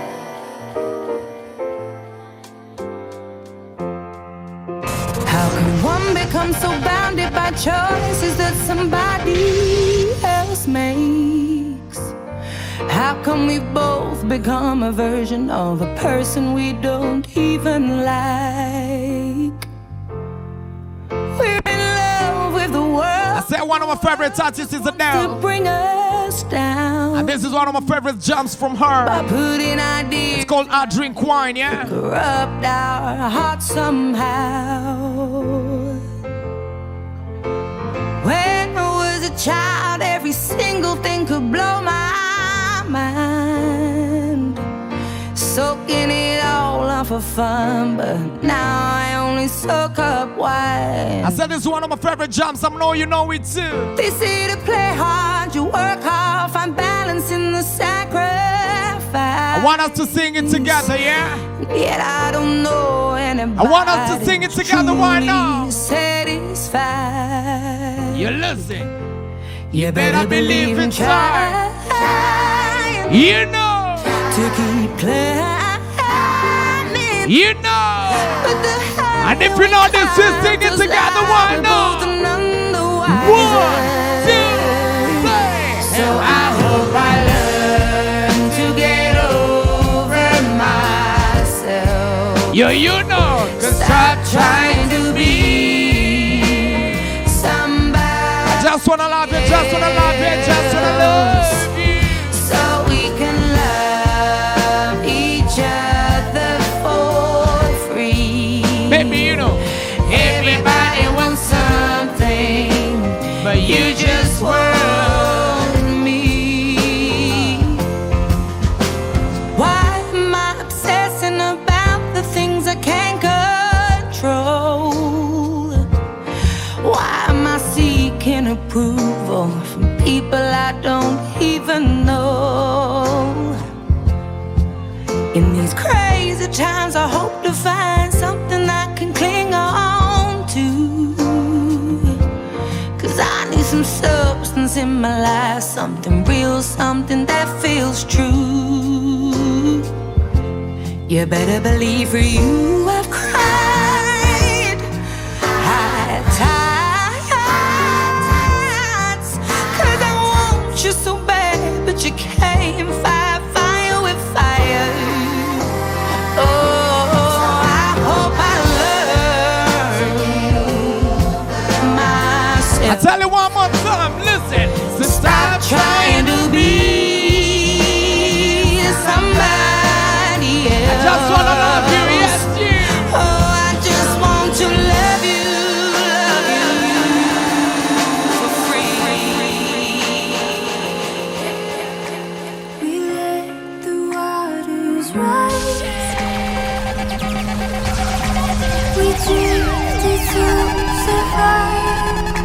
How can one become so bounded by choices that somebody else makes? How can we both become a version of a person we don't even like? We're in love with the world. I said one of my favorite artists is Adele. To bring us down. And this is one of my favorite jumps from her. By putting ideas. It's called I Drink Wine, yeah? Corrupt our hearts somehow. When I was a child, every single thing could blow my mind. Soaking it all up for fun, but now I only soak up wine. I said this is one of my favorite jumps. I know you know it too. They say to play hard, you work hard, find balance in the sacrifice. I want us to sing it together, yeah? Yet I don't know anybody. I want us to sing it together right now. Satisfied. You listen. You better believe in trying. You know. To keep climbing. You know. And if you know this, we sing it together right now. 1, 2, 3. So I hope I learn to get over myself. Yo, you know. Stop trying to be somebody. I just wanna love you, just wanna love you, just wanna love you. So we can love each other for free. Baby, you know. Everybody wants something, but you just want me. Why am I obsessing about the things I can't control? Why am I seeking approval from people I don't even know? In these crazy times, I hope to find something I can cling on to. 'Cause I need some substance in my life, something real, something that feels true. You better believe for you I've cried high tides. 'Cause I want you so bad, but you can't fight fire with fire. Oh, I hope I learn myself. I tell you one more time, listen. So stop trying to be somebody else. I just wanna love you, yes, you. Oh, I just want to love you for free. We let the waters rise. We drifted to survive.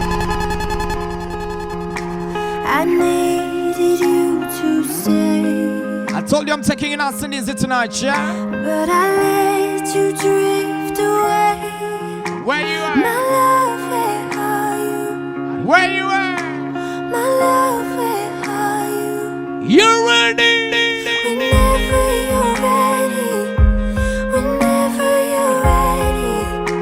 I needed you to stay, I told you I'm taking you nice and easy tonight, yeah? but I let you drift away. Where you My at? love, where are you? Where you at? My love, where are you? You ready? Whenever you're ready, whenever you're ready,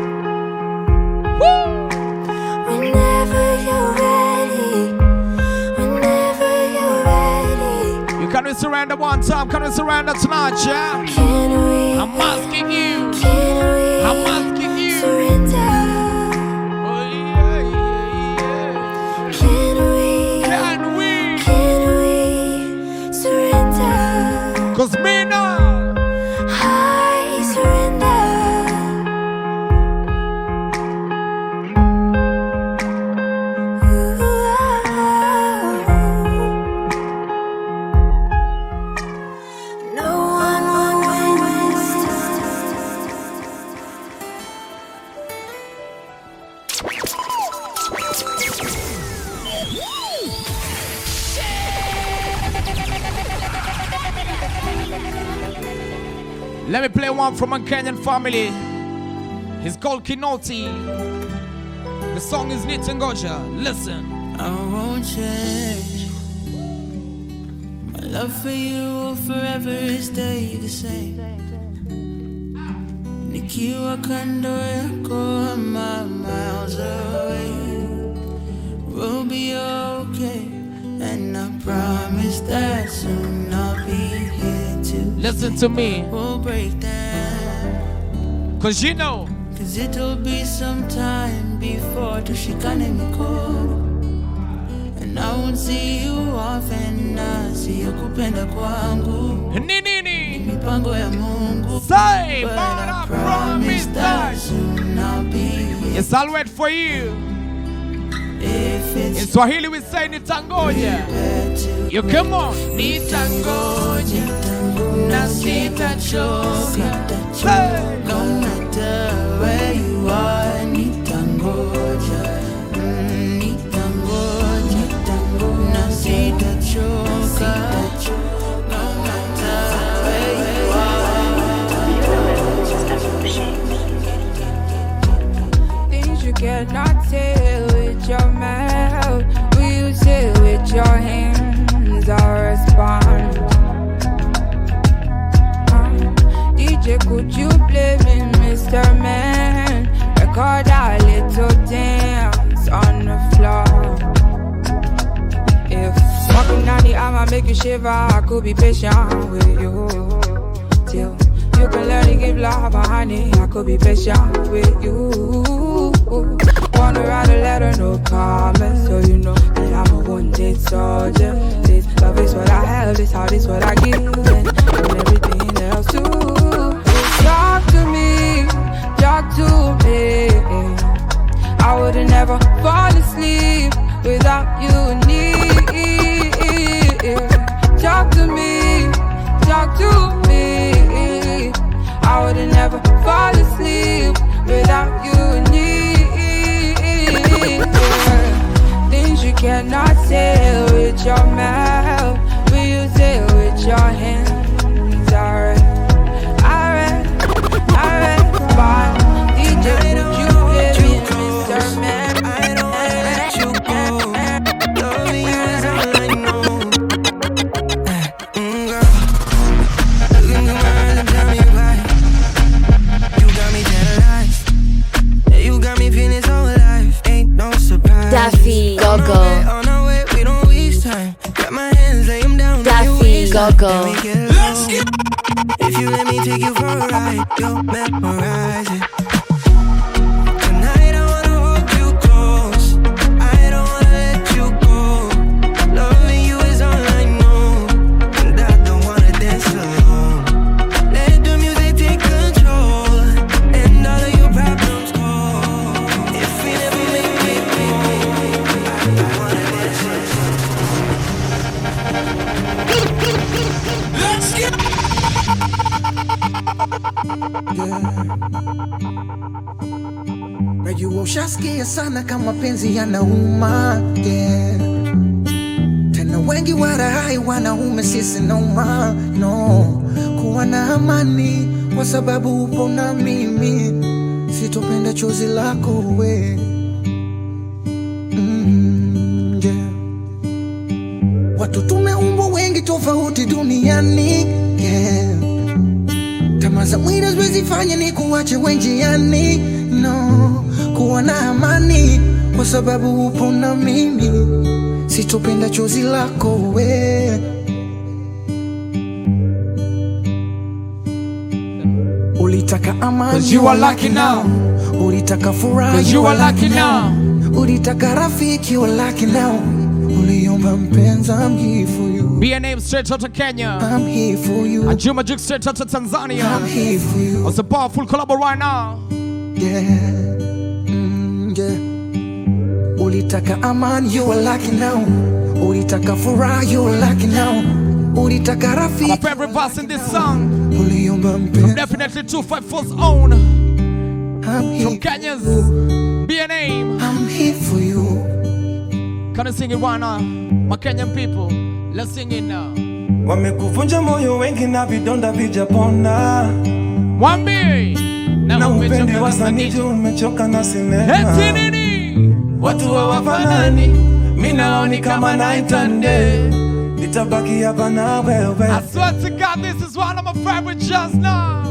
Woo! whenever you're ready, whenever you're ready. You can we surrender one time? Can we surrender tonight, yeah? Can we? I'm asking you. Can we? I'm asking you. Surrender. Oh, yeah, yeah. Can we? Can we? Can we surrender? 'Cause me now. I surrender. Ooh, Let me play one from a Kenyan family. It's called Kinoti. The song is Nitangoja. Listen. I won't change. My love for you will forever stay the same. Nikiwa kando yako, I'm miles away. We'll be okay, and I promise that soon I'll be here too. Listen to me. We'll break down. Cause you know. Cause it'll be some time before tushikane mikono. And I won't see you often, na siyo kupenda kwangu. Nini? Mipango ya Mungu. Say, but I promise that soon I'll be here. Yes, I'll wait for you. If it's in Swahili we say Nitangoja. You come on. Nitangoja, na sitachoka. No matter where you are, Nitangoja. Nitangoja, na sitachoka. No matter where you are. Things you cannot say with your mouth, will you say with your hands? I'll respond. DJ, could you play me, Mr. Man? Record a little dance on the floor. If walking down the aisle make you shiver, I could be patient with you till you can learn to give love, honey. I could be patient with you. Wanna write a letter, no comment, so you know that I'm a one-day soldier. This love is what I have, this heart is what I give, and everything else too. Talk to me, I would've never fall asleep without you near. Talk to me, I would've never fall asleep without you near. Things you cannot say with your mouth, will you say with your hands? Alright, fine. DJ, would you play me, Mr. Man? I don't wanna let you go. Loving you is all I know. Girl, look into my eyes and tell me why. You got me terrorized. You got me feeling so alive. Ain't no surprise. Daffy Gogo. On our way, we don't waste time. Got my hands, lay them down. Daffy Gogo. Let's get. If you let me take you for a ride, you'll memorize it. Tonight I wanna hold you close. I don't wanna let you go. Loving you is all I know, and I don't wanna dance alone. Let the music take control, and all of your problems go. If we never make it home, I don't wanna dance alone. Let's get. Najua ushasikia sana kama penzi yanauma, yeah. Tena wengi warahai wanaume sisi noma, no. Kuwa na amani kwa sababu upo na mimi, sitopenda chozi lako we, yeah. Watu tumeumbwa wengi tofauti duniani, yeah. Tamaa za mwili haziwezi fanya ni kuache wenjiani, no. Kuwa na amani kwa sababu upo na mimi, sitopenda chozi lako we. Ulitaka amani, 'cause you are lucky now. Ulitaka furaha, 'cause you are lucky now. Ulitaka rafiki, you are lucky now. Uliomba mpenza, I'm here for you. Be a name straight out of Kenya. I'm here for you. And Juma Juk straight out of Tanzania. I'm here for you. It's a powerful collab right now. Yeah, yeah. Ulitaka amani, you are lucky now. Ulitaka furaha, you are lucky now. Ulitaka rafiki. My favorite verse in this song. Uliomba mpenza. Definitely 254's own. I'm here from Kenya's Be a Name. I'm here for you. Can you sing it right now? My Kenyan people, Let's sing it now. Wamekuvunja moyo wengi na vidonda vijapona. Wambi na upendi wasanii umechoka na sinema. Eti nini? Watu hawafanani, mimi naoni kama night and day. Nitabaki hapa na wewe. I swear to God, this is one of my favorite just now.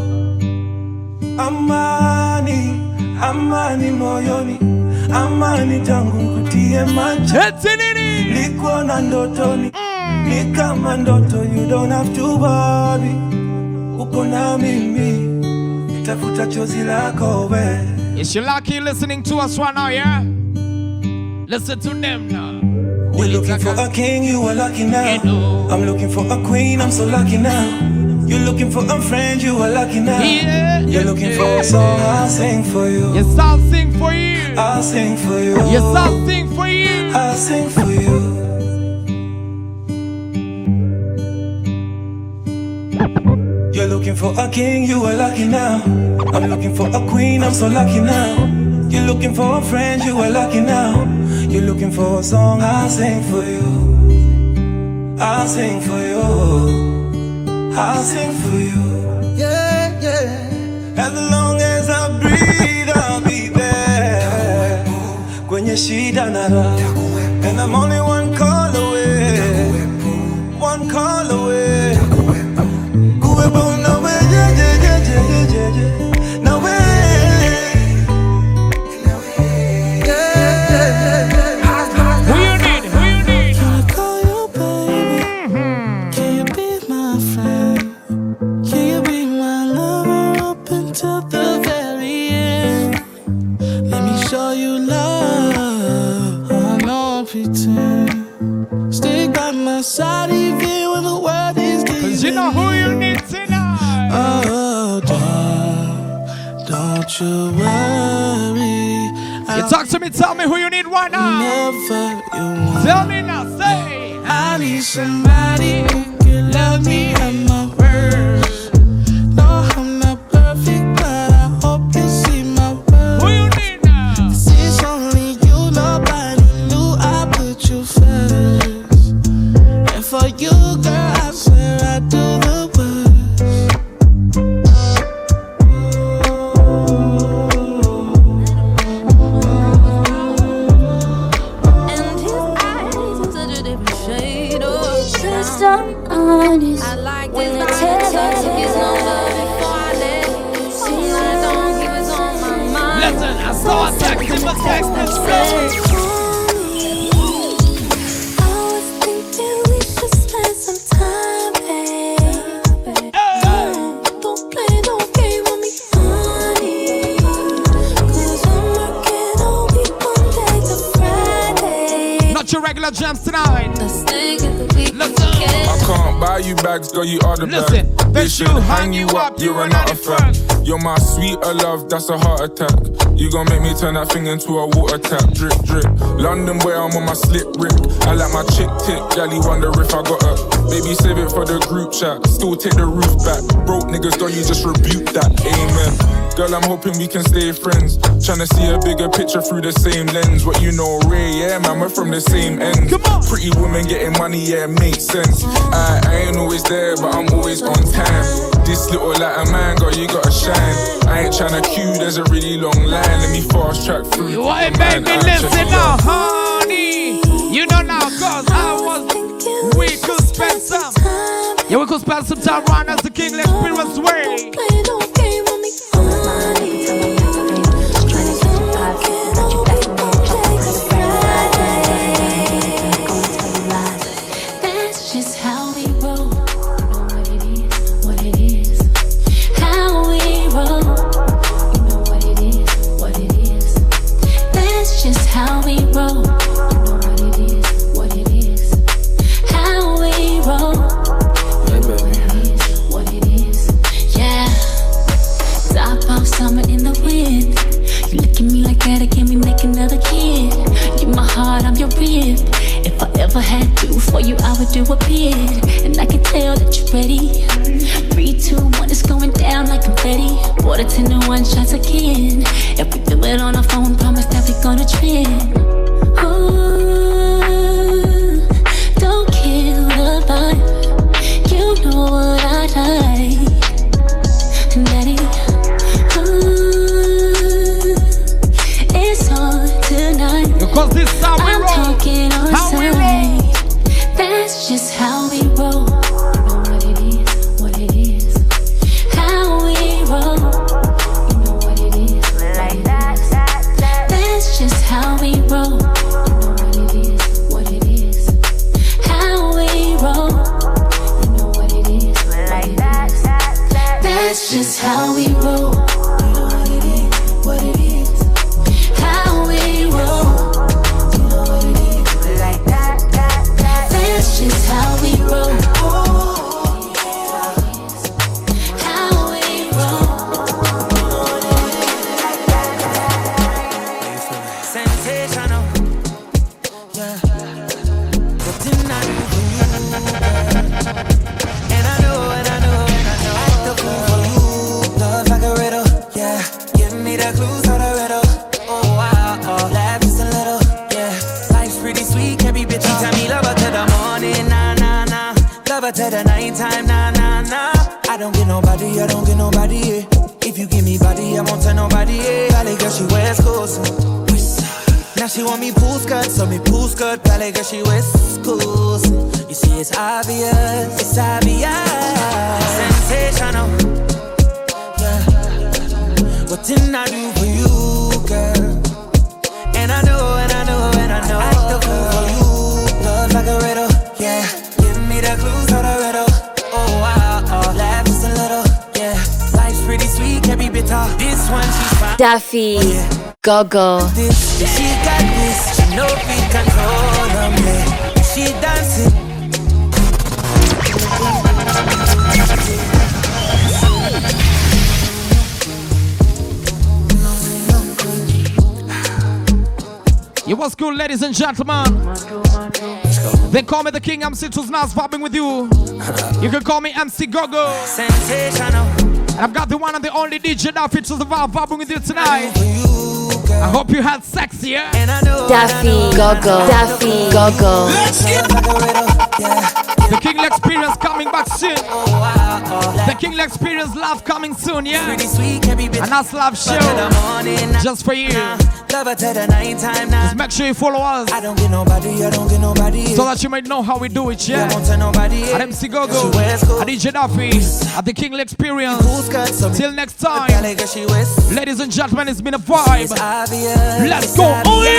Amani, amani moyoni, amani tangu kutie macho. Eti nini? Liko na ndotoni, ni kama ndoto, you don't have to worry. Uko na mimi, nitafuta chozi lako we. Is you lucky listening to us right now, yeah? Listen to them now. You're looking for a king, you are lucky now. I'm looking for a queen, I'm so lucky now. You're looking for a friend, you are lucky now. You're looking for a song, I'll sing for you. Yes, I'll sing for you. I'll sing for you. Yes, I'll sing for you. I'll sing for you. You're looking for a king, you are lucky now. I'm looking for a queen, I'm so lucky now. You're looking for a friend, you are lucky now. You're looking for a song, I'll sing for you. I'll sing for you. I'll sing for you. Yeah, yeah. As long as I breathe, I'll be there. Kwenye shida na raha. And I'm only one call away. One call away. Kuwepo na we, yeah, yeah, yeah, yeah, yeah, yeah. Na we. Who you need? Who you need? Can I call you baby? Can you be my friend? Can you be my lover up until the very end? Let me show you love. I don't pretend. Stick by my side even when the world is giving. 'Cause you know who you need tonight. Oh, don't you worry. You talk to me, tell me who you need right now. Never you want. Tell me now, say. I need somebody who can love me at my worst. No, I'm not perfect, but I hope you see my worth. Who you need now? This is only you, nobody knew I put you first. And for you, girl, I swear I do the worst. Just honest. I like when the tears is on before I let you see I don't give it on my mind. Listen, I saw a text in my text and I was thinking we should spend some time, babe. Don't play no game with me, honey. 'Cause I'm working all week Monday to Friday. Not your regular jams tonight. Let's take it the week. I can't buy you bags, girl, you are the Listen, bag. they should hang you up, you run out of fact. You're my sweeter love, that's a heart attack. You gon' make me turn that thing into a water tap. Drip, drip. London boy, I'm on my slip rip. I like my chick tick, gally wonder if I got her. Baby, save it for the group chat. Still take the roof back. Broke niggas, don't you just rebuke that? Amen. Girl, I'm hoping we can stay friends. Tryna see a bigger picture through the same lens. What you know, Ray, yeah, man, we're from the same end. Come on. Pretty woman getting money, yeah, makes sense. I ain't always there, but I'm always on time. This little like a man, girl, you gotta shine. I ain't tryna queue, there's a really long line. Let me fast track through. You ain't baby, listen now, honey. You know now, 'cause we could spend some. Yeah, we could spend some time right as the King Experience way. That's just how we roll. You know what it is. How we roll. You know what it is. That's just how we roll. You know what it is. How we roll. What it is. Yeah. Top off summer in the wind. You look at me like that, can we make another kid? You're my heart, I'm your rib. If I ever had to for you, I would do a bid. And I can tell that you're ready. 3, 2, 1, it's going down like confetti. Water 10 to 1 shots again. If we do it on our phone, promise that we're gonna trend. Ooh, don't kill the That's just how we roll. You know what it is, what it is. How we roll. You know what it is. Like that. That's just how we roll. How we roll. Sensational. Yeah. Nothing I do for you. And I know. Act the fool for you. Love like a riddle. Yeah. Give me the clues of the riddle. Oh wow. Laugh just a little. Yeah. Life's pretty sweet. Can't be bitchy. Tell me love her to the morning. Nah. Love her to the nighttime. Nah. I don't get nobody. Yeah. If you give me body, I won't tell nobody. Yeah. Valley girl, she wears clothes. Now she want me pool skirt, so me pool skirt. Valley girl, she wears schools. You see, it's obvious. Sensational. Yeah. What didn't I do for you, girl? And I know. Act the fool for you. Love like a riddle. Yeah. Give me the clues of the riddle. Oh wow. Laugh just a little. Yeah. Life's pretty sweet, can't be bitter. This one she's fine. Daffy, oh, yeah. Gogo. She got this, she know we control them, yeah. She dancing. It was good, ladies and gentlemen. They call me the King MC Tools Nas vibing with you. You can call me MC Gogo. Sensational. And I've got the one and the only DJ Daffy Tools vibing with you tonight. I hope you had sex, yeah? Daffy, Gogo. Daffy, Gogo. Let's get the King Experience coming back soon. The King Experience live coming soon, yeah? And that's live show just for you. Just make sure you follow us so that you might know how we do it, yeah? At MC Gogo, at DJ Daffy, at the King Experience. Till next time, ladies and gentlemen, it's been a vibe. Let's go.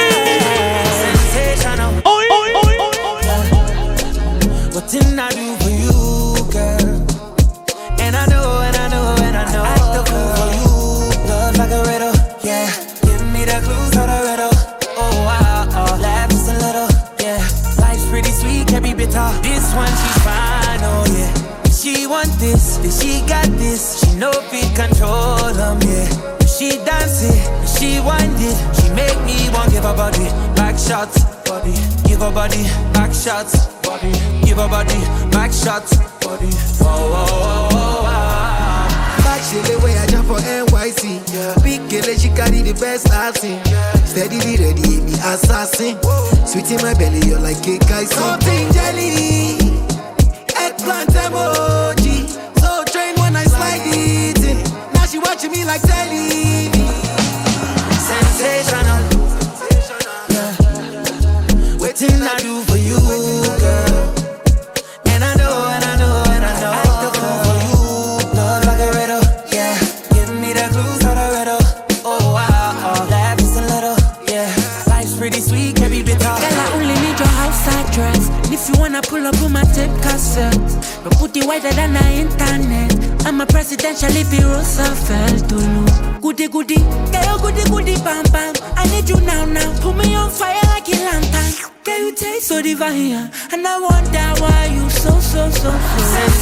What didn't I do for you, girl? And I know. Act the fool for you. Love like a riddle. Yeah. Give me the clues of the riddle. Oh wow. Laugh just a little. Yeah. Life's pretty sweet, can't be bitter. This one she's fine. Oh yeah. She want this, she got this. She know we control them. Yeah. She dance it, she wind it. She make me want give her body back shots. Body, give her body back shots. Body, give her body back shots. Body, whoa. Back shit the way I jump for NYC. Big girl, she carry the best I've seen. Steadily ready, hit me assassin. Sweet in my belly, you're like cake icing. Something jelly, eggplant emoji. So trained when I slide it in. Now she watching me like telly. Sensational. Yeah. Waiting I do for you, girl. And I know. Act the fool for you. Love like a riddle. Yeah. Give me the clues of the riddle. Oh wow. Laugh just a little. Yeah. Life's pretty sweet, can't be bitter. Girl, I only need your outside dress. If you wanna pull up on my tape cassette, but put it wider than the internet. I'm a presidential if you Roosevelt to look. Goody, girl, goody, bam. I need you now. Put me on fire like a lantern. Girl, you taste so divine, and I wonder why you so.